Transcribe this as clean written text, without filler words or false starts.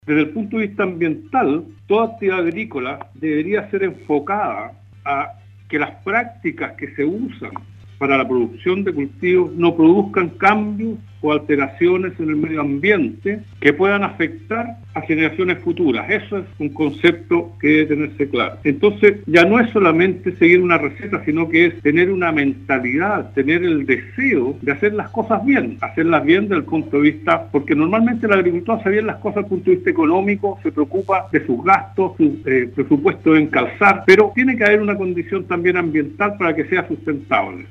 Desde el punto de vista ambiental, toda actividad agrícola debería ser enfocada a que las prácticas que se usan para la producción de cultivos no produzcan cambios o alteraciones en el medio ambiente que puedan afectar a generaciones futuras. Eso es un concepto que debe tenerse claro. Entonces, ya no es solamente seguir una receta, sino que es tener una mentalidad, tener el deseo de hacer las cosas bien, hacerlas bien desde el punto de vista, porque normalmente el agricultor hace bien las cosas desde el punto de vista económico, se preocupa de sus gastos, su presupuesto en calzar, pero tiene que haber una condición también ambiental para que sea sustentable.